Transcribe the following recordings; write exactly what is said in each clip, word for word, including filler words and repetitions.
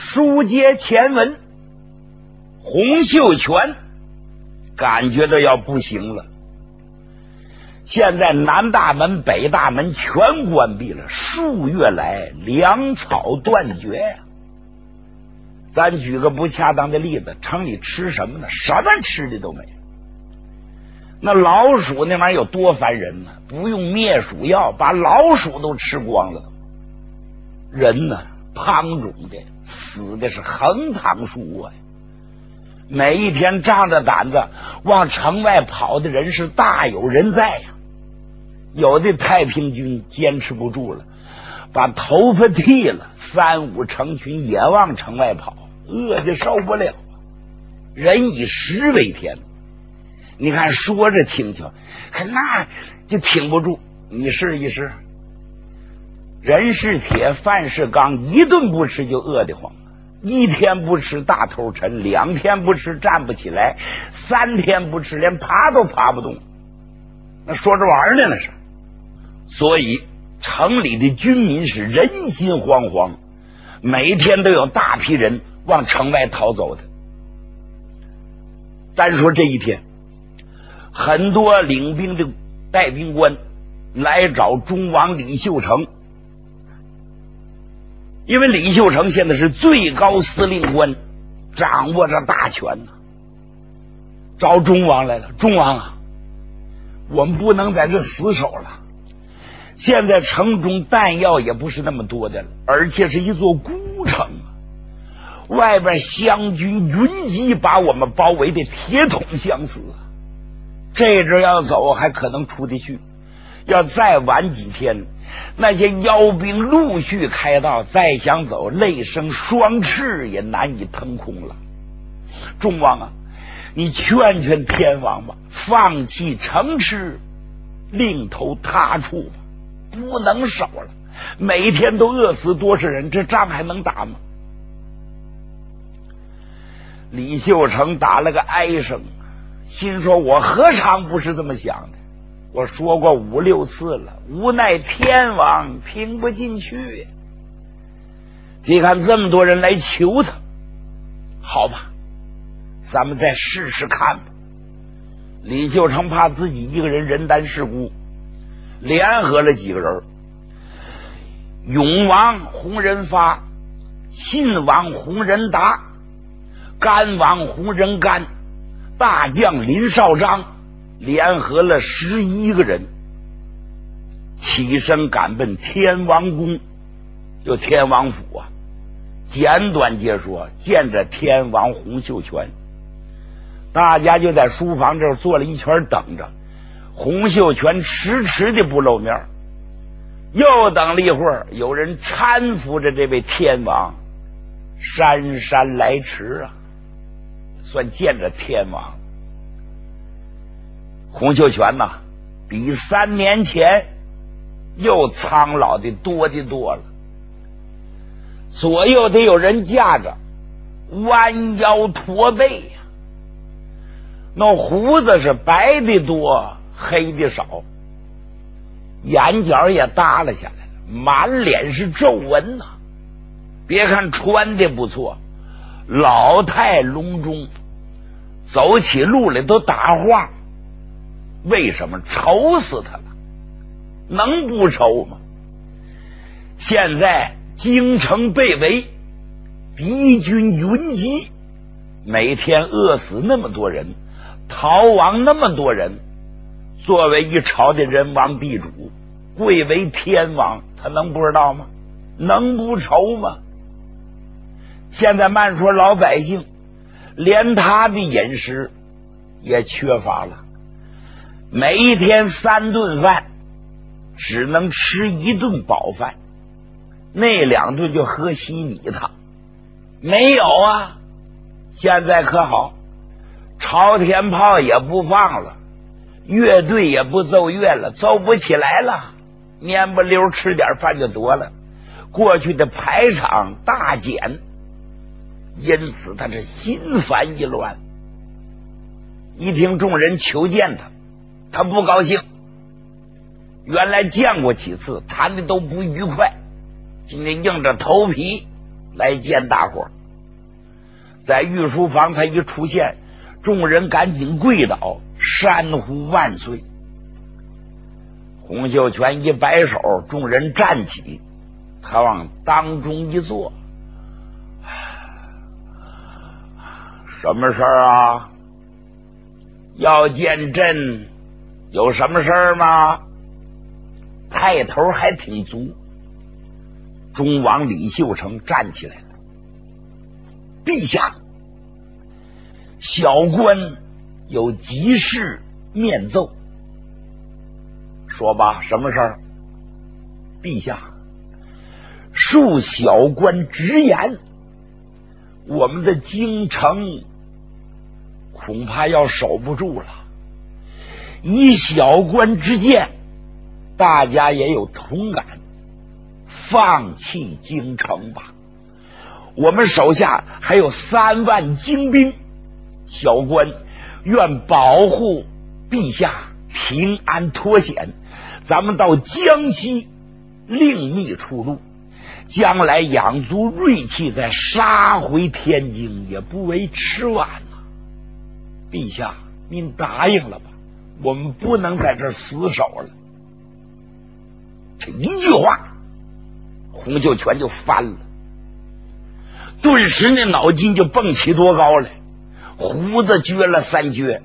书接前文，洪秀全感觉到要不行了。现在南大门北大门全关闭了，数月来粮草断绝呀、啊。咱举个不恰当的例子，城里吃什么呢？什么吃的都没有。那老鼠那玩意儿有多烦人呢？不用灭鼠药，把老鼠都吃光了。人呢，胖肿的死的是横躺竖卧呀。每一天仗着胆子往城外跑的人是大有人在呀。有的太平军坚持不住了，把头发剃了，三五成群也往城外跑，饿的受不了。人以食为天，你看说着轻巧，可那就挺不住。你试一试，人是铁，饭是钢，一顿不吃就饿得慌，一天不吃大头沉，两天不吃站不起来，三天不吃连爬都爬不动。那说着玩呢，那是。所以城里的军民是人心惶惶，每天都有大批人往城外逃走的。单说这一天，很多领兵的带兵官来找忠王李秀成，因为李秀成现在是最高司令官，掌握着大权呢。找忠王来了，忠王啊，我们不能在这死守了。现在城中弹药也不是那么多的了，而且是一座孤城啊！外边湘军云集，把我们包围的铁桶相似啊！这阵要走还可能出得去，要再晚几天，那些妖兵陆续开道，再想走，累生双翅也难以腾空了。忠王啊，你劝劝天王吧，放弃城池，另投他处吧。不能守了，每天都饿死多少人，这仗还能打吗？李秀成打了个哀声，心说我何尝不是这么想的，我说过五六次了，无奈天王听不进去。你看这么多人来求他，好吧，咱们再试试看吧。李秀成怕自己一个人人单势孤，联合了几个人，永王洪仁发、信王洪仁达、甘王洪仁干、大将林绍章，联合了十一个人，起身赶奔天王宫，就天王府啊。简短截说，见着天王洪秀全，大家就在书房这儿坐了一圈等着。洪秀全迟迟的不露面，又等了一会儿，有人搀扶着这位天王姗姗来迟啊，算见着天王。洪秀全呐、啊，比三年前又苍老的多的多了，左右得有人架着，弯腰驼背呀、啊，那胡子是白的多黑的少，眼角也耷拉下来了，满脸是皱纹呐、啊。别看穿的不错，老态龙钟，走起路来都打晃。为什么？愁死他了，能不愁吗？现在京城被围，敌军云集，每天饿死那么多人，逃亡那么多人，作为一朝的人王地主，贵为天王，他能不知道吗？能不愁吗？现在慢说老百姓，连他的饮食也缺乏了，每一天三顿饭，只能吃一顿饱饭，那两顿就喝稀米汤。没有啊，现在可好，朝天炮也不放了，乐队也不奏乐了，奏不起来了，面不溜吃点饭就得了。过去的排场大减，因此他是心烦意乱。一听众人求见他，他不高兴。原来见过几次，谈的都不愉快，今天硬着头皮来见大伙儿。 在御书房他一出现，众人赶紧跪倒，山呼万岁。洪秀全一摆手，众人站起，他往当中一坐。什么事儿啊？要见朕有什么事儿吗？派头还挺足。忠王李秀成站起来了。陛下，小官有急事面奏。说吧，什么事儿？陛下，恕小官直言，我们的京城恐怕要守不住了。以小官之见，大家也有同感，放弃京城吧。我们手下还有三万精兵，小官愿保护陛下平安脱险，咱们到江西另觅出路，将来养足锐气再杀回天津也不为迟晚了。陛下，您答应了吧，我们不能在这儿死守了。这一句话，洪秀全就翻了，顿时那脑筋就蹦起多高来，胡子撅了三撅。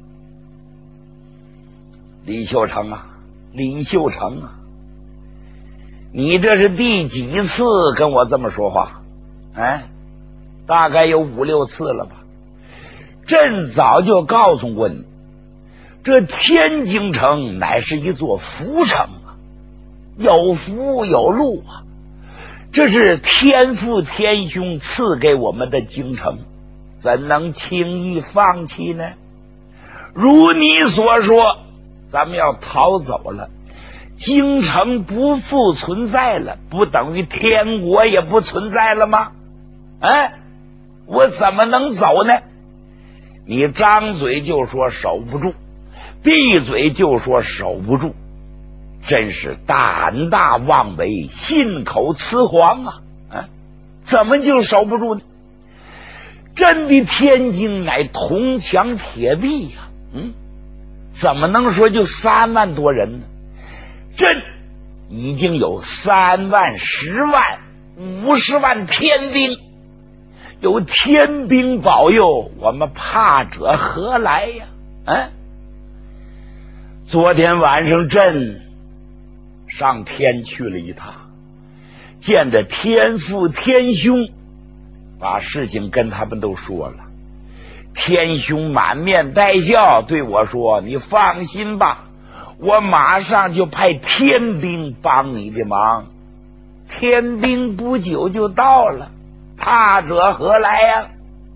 李秀成啊，李秀成啊，你这是第几次跟我这么说话？哎，大概有五六次了吧。朕早就告诉过你，这天津城乃是一座福城啊，有福有禄啊，这是天父天兄赐给我们的京城，怎能轻易放弃呢？如你所说，咱们要逃走了，京城不复存在了，不等于天国也不存在了吗？哎，我怎么能走呢？你张嘴就说守不住，闭嘴就说守不住，真是胆大妄为，信口雌黄啊！啊，怎么就守不住呢？朕的天津乃铜墙铁壁呀、啊，嗯，怎么能说就三万多人呢？朕已经有三万、十万、五十万天兵，有天兵保佑，我们怕者何来呀？啊！昨天晚上朕上天去了一趟，见着天父天兄，把事情跟他们都说了。天兄满面带笑对我说：“你放心吧，我马上就派天兵帮你的忙。天兵不久就到了，怕者何来呀？”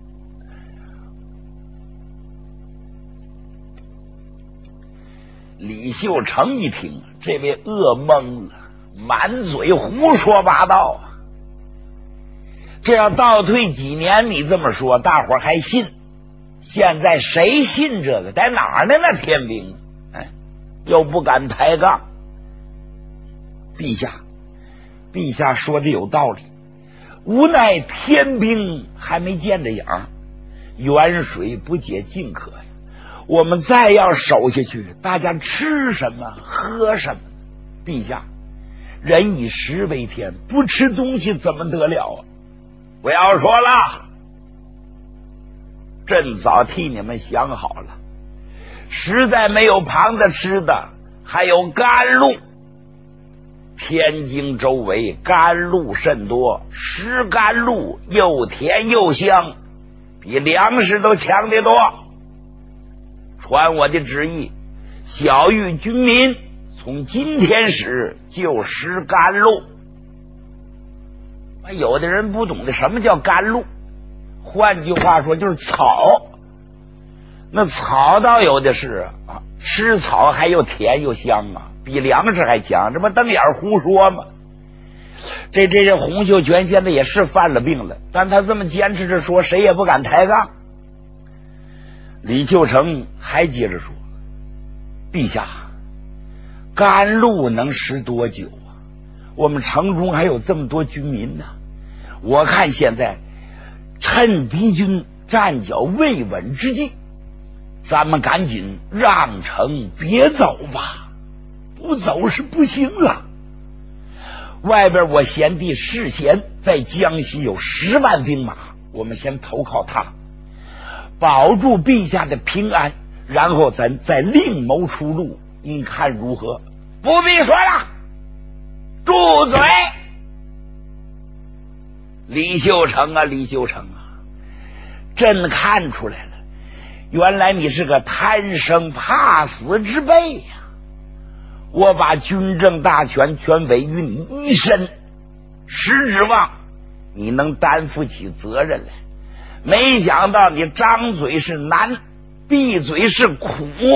李秀成一听，这位饿懵了，满嘴胡说八道啊！这要倒退几年，你这么说，大伙儿还信。现在谁信这个？在哪儿呢？那天兵，哎，又不敢抬杠。陛下，陛下说的有道理，无奈天兵还没见着影儿，远水不解近渴呀。我们再要守下去，大家吃什么喝什么？陛下，人以食为天，不吃东西怎么得了啊？不要说了，朕早替你们想好了，实在没有旁的吃的，还有甘露。天津周围甘露甚多，食甘露又甜又香，比粮食都强得多。传我的旨意，小谕军民，从今天始就食甘露。有的人不懂得什么叫甘露，换句话说就是草。那草倒有的是啊，吃草还又甜又香啊，比粮食还强，这不瞪眼胡说吗？这这这洪秀全现在也是犯了病了，但他这么坚持着说，谁也不敢抬杠。李秀成还接着说：“陛下，甘露能食多久啊？我们城中还有这么多军民呢。我看现在趁敌军站脚未稳之际，咱们赶紧让城别走吧，不走是不行了。外边我贤弟世贤在江西有十万兵马，我们先投靠他，保住陛下的平安，然后咱再另谋出路，你看如何？ 不必说了，住嘴！ 李秀成啊，李秀成啊，朕看出来了，原来你是个贪生怕死之辈呀！我把军政大权全委于你一身，实指望你能担负起责任来。没想到你张嘴是难，闭嘴是苦，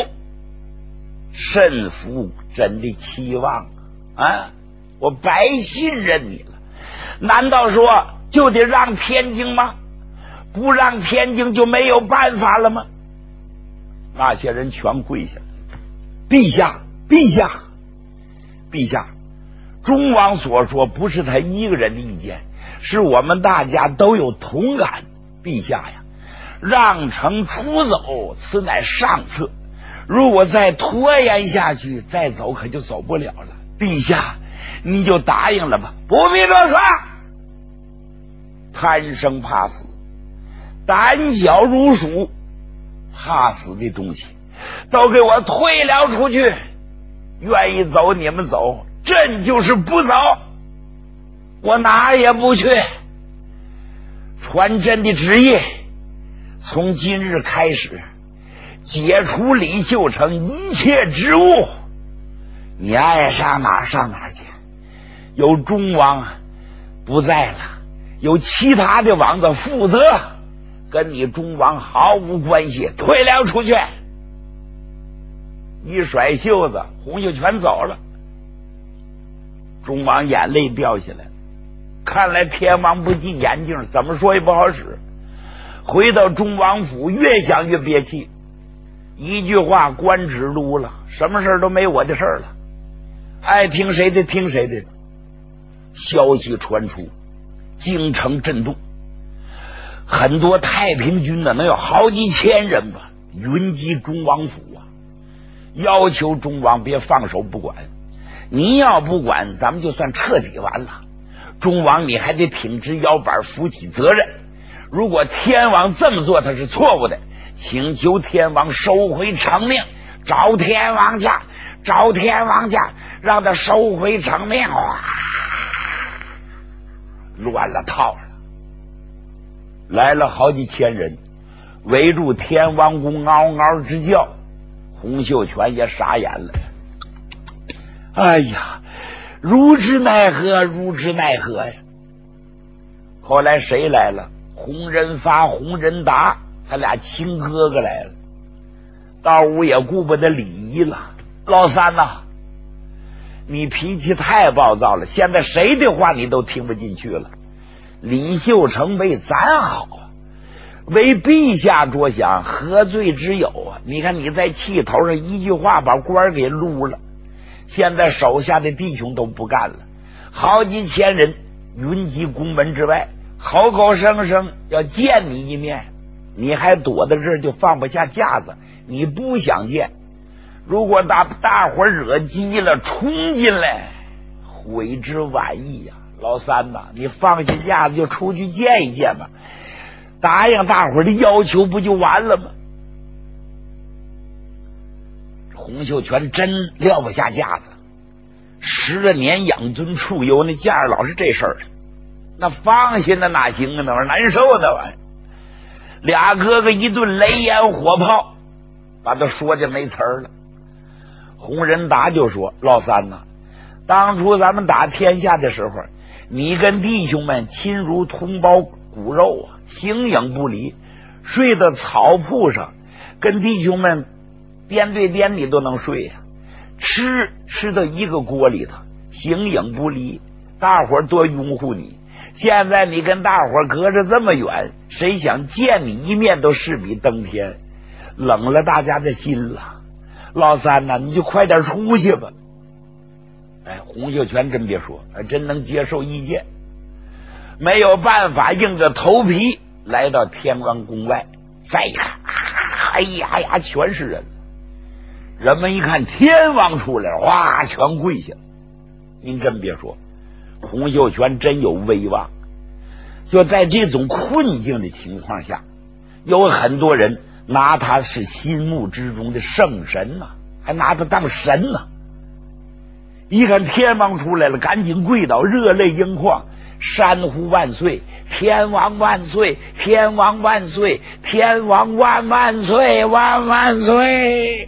甚服朕的期望啊！我白信任你了。难道说就得让天津吗？不让天津就没有办法了吗？那些人全跪下了。陛下，陛下，陛下，忠王所说不是他一个人的意见，是我们大家都有同感。陛下呀，让城出走，此乃上策。如果再拖延下去，再走可就走不了了。陛下，你就答应了吧。 不必多说。 贪生怕死，胆小如鼠，怕死的东西都给我退了出去。愿意走你们走，朕就是不走，我哪儿也不去。传朕的旨意，从今日开始解除李秀成一切职务，你爱上哪儿上哪儿去。有忠王不在了，有其他的王子负责，跟你忠王毫无关系，退了出去。一甩袖子，洪秀全走了。忠王眼泪掉下来了，看来天王不进眼镜，怎么说也不好使。回到忠王府，越想越憋气，一句话官职撸了，什么事都没我的事了，爱听谁的听谁的。消息传出，京城震动，很多太平军呢，能有好几千人吧，云集忠王府啊，要求忠王别放手不管。你要不管，咱们就算彻底完了。忠王你还得挺直腰板，负起责任。如果天王这么做他是错误的，请求天王收回成命，找天王去，找天王去，让他收回成命。哇，乱了套了，来了好几千人围住天王宫，嗷嗷直叫。洪秀全也傻眼了，哎呀，如之奈何，如之奈何呀！后来谁来了？洪仁发、洪仁达，他俩亲哥哥来了。到屋也顾不得礼仪了。老三呐，你脾气太暴躁了，现在谁的话你都听不进去了。李秀成为咱好，为陛下着想，何罪之有啊？你看你在气头上一句话把官给撸了，现在手下的弟兄都不干了，好几千人云集宫门之外，口口声声要见你一面，你还躲在这儿就放不下架子，你不想见。如果把大伙惹急了，冲进来，悔之晚矣呀！老三呐，你放下架子就出去见一见吧，答应大伙的要求不就完了吗？洪秀全真撂不下架子，十年养尊处优，那架老是这事儿，那放下那哪行啊？那玩意儿难受那玩意儿。俩哥哥一顿雷烟火炮，把他说就没词儿了。洪仁达就说：“老三呐，当初咱们打天下的时候，你跟弟兄们亲如同胞骨肉啊，形影不离，睡到草铺上，跟弟兄们颠对颠你都能睡呀、啊，吃吃到一个锅里头，形影不离，大伙儿多拥护你。现在你跟大伙儿隔着这么远，谁想见你一面都势比登天，冷了大家的心了。老三呐，你就快点出去吧。”哎，洪秀全真别说，还真能接受意见，没有办法，硬着头皮来到天王宫外，再一看，哎呀呀，全是人。人们一看天王出来了，哇，全跪下了。您真别说，洪秀全真有威望。就在这种困境的情况下，有很多人拿他是心目之中的圣神呐、啊，还拿他当神呢、啊。一看天王出来了，赶紧跪倒，热泪盈眶，山呼万岁，天王万岁，天王万岁，天王万万岁，万万岁。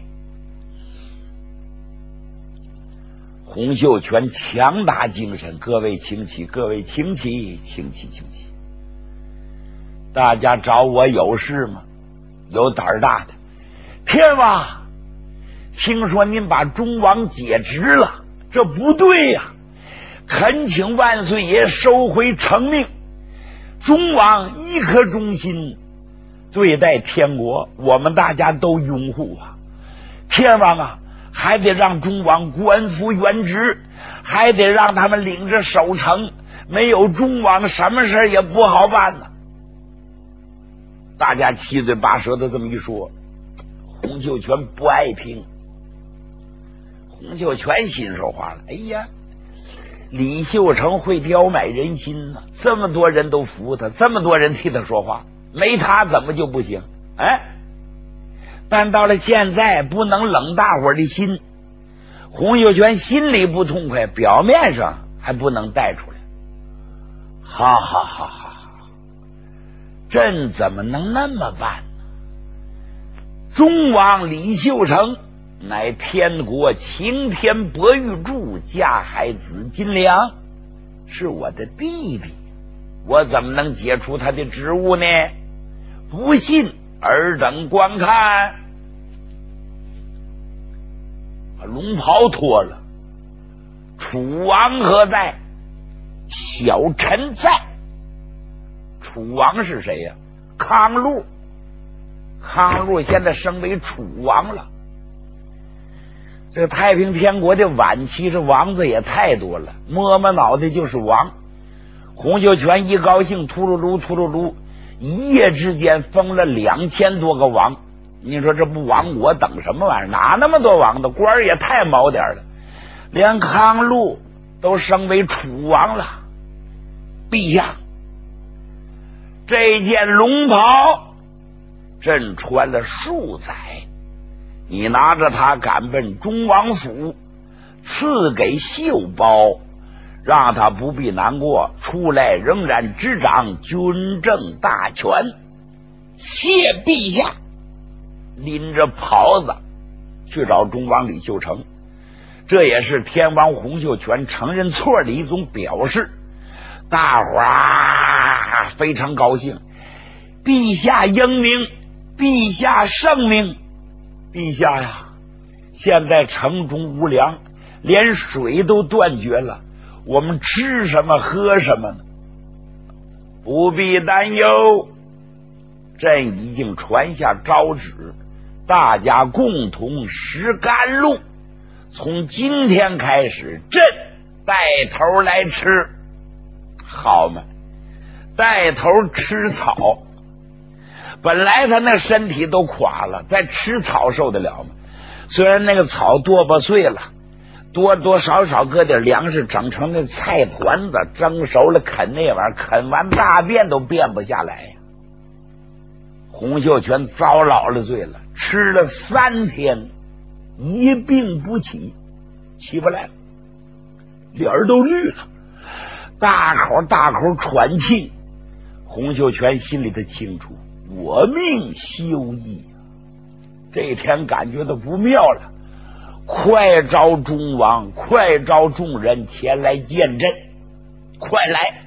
洪秀全强大精神，各位请起，各位请起，请起，请起。大家找我有事吗？有胆大的，天王，听说您把忠王解职了，这不对呀、啊！恳请万岁爷收回成命。忠王一颗忠心对待天国，我们大家都拥护啊。天王啊，还得让忠王官复原职，还得让他们领着守城，没有忠王什么事也不好办呢。大家七嘴八舌的这么一说，洪秀全不爱听。洪秀全心说话了，哎呀，李秀成会刁买人心呢、啊，这么多人都服他，这么多人替他说话，没他怎么就不行？哎，但到了现在不能冷大伙的心，洪秀全心里不痛快，表面上还不能带出来。哈哈哈哈！朕怎么能那么办呢？忠王李秀成乃天国擎天博玉柱架海子金良，是我的弟弟，我怎么能解除他的职务呢？不信尔等观看。把龙袍脱了，楚王何在？小臣在。楚王是谁呀、啊？康禄。康禄现在升为楚王了。这个太平天国的晚期，这王子也太多了，摸摸脑袋就是王。洪秀全一高兴，秃噜噜秃噜噜，一夜之间封了两千多个王。你说这不亡国等什么玩意儿？哪那么多王的？官儿也太毛点了。连康禄都升为楚王了。陛下，这件龙袍朕穿了数载，你拿着它赶奔忠王府，赐给秀包，让他不必难过，出来仍然执掌军政大权。谢陛下。拎着袍子去找忠王李秀成，这也是天王洪秀全承认错的一种表示。大伙儿非常高兴，陛下英明，陛下圣明。陛下呀，现在城中无粮，连水都断绝了，我们吃什么喝什么呢？不必担忧，朕已经传下诏旨，大家共同食甘露，从今天开始朕带头来吃。好嘛，带头吃草，本来他那身体都垮了，再吃草受得了吗？虽然那个草多巴碎了，多多少少搁点粮食整成那菜团子，蒸熟了啃那玩意儿，啃完大便都便不下来呀。洪秀全遭老了罪了，吃了三天一病不起，起不来了，脸儿都绿了，大口大口喘气。洪秀全心里头清楚，我命休矣，这天感觉到不妙了，快召忠王，快召众人前来见朕，快来！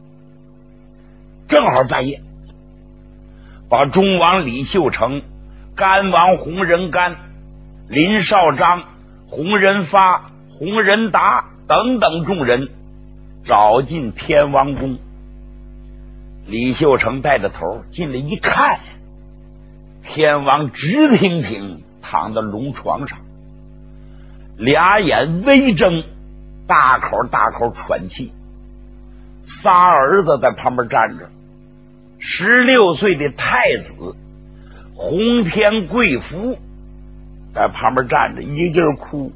正好半夜，把忠王李秀成、干王洪仁干、林少章、洪仁发、洪仁达等等众人找进天王宫。李秀成带着头进来一看，天王直挺挺躺在龙床上，俩眼微睁，大口大口喘气，仨儿子在旁边站着， 十六岁的太子洪天贵福在旁边站着，一劲儿哭，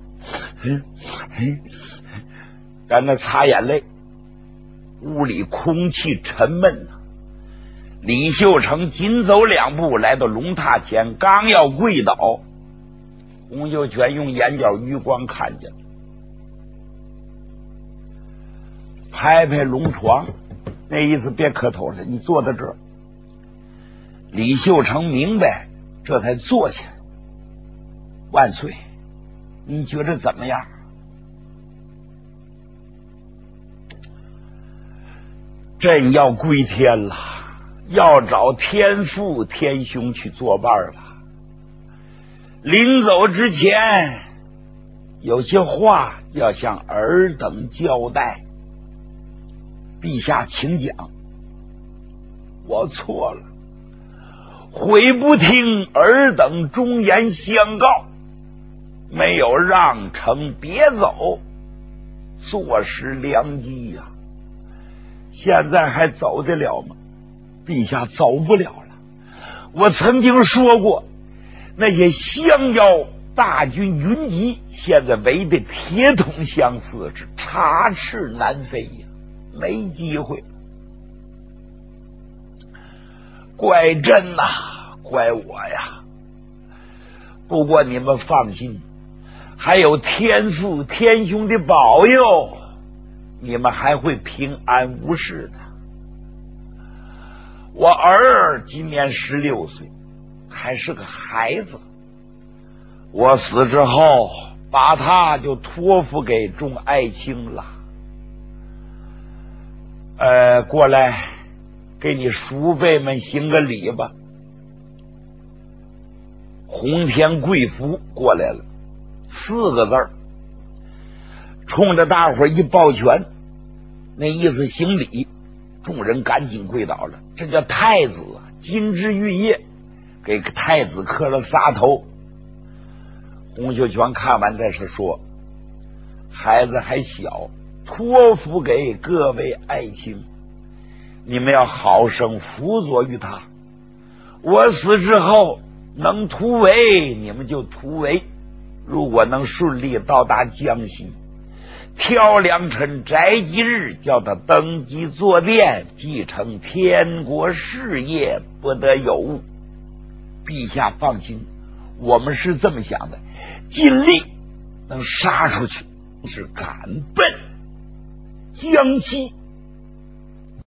在那擦眼泪。屋里空气沉闷啊。李秀成紧走两步来到龙榻前，刚要跪倒，洪秀全用眼角余光看见了，拍拍龙床，那意思别磕头了，你坐在这儿。李秀成明白，这才坐下。万岁，你觉得怎么样？朕要归天了，要找天父天兄去作伴了。临走之前，有些话要向尔等交代。陛下请讲。我错了，悔不听尔等忠言相告，没有让臣别走，坐失良机呀、啊！现在还走得了吗？陛下走不了了。我曾经说过，那些降妖大军云集，现在围得铁桶相似，是插翅难飞呀，没机会。怪朕呐、啊，怪我呀！不过你们放心，还有天父天兄的保佑，你们还会平安无事的。我儿今年十六岁，还是个孩子。我死之后，把他就托付给众爱卿了。呃，过来给你叔辈们行个礼吧。洪天贵福过来了，四个字儿，冲着大伙一抱拳，那意思行礼。众人赶紧跪倒了。这叫太子啊，金枝玉叶，给太子磕了仨头。洪秀全看完再是说，孩子还小，托付给各位爱卿，你们要好生辅佐于他。我死之后能突围你们就突围，如果能顺利到达江西，挑良辰宅吉日，叫他登基坐殿，继承天国事业，不得有误。陛下放心，我们是这么想的，尽力能杀出去，是赶奔江西。